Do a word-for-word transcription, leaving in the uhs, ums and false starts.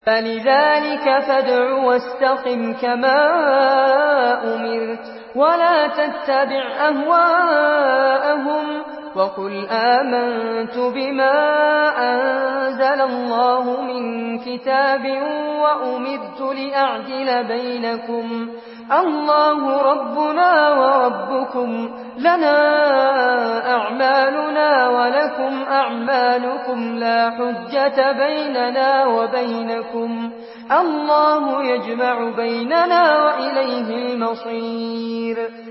فلذلك فادع واستقم كما أمرت ولا تتبع أهواءهم وقل آمنت بما أنزل الله من كتاب وأمرت لأعدل بينكم الله ربنا وربكم لنا أعمالنا ولكم أعمالكم لا حجة بيننا وبينكم الله يجمع بيننا وإليه المصير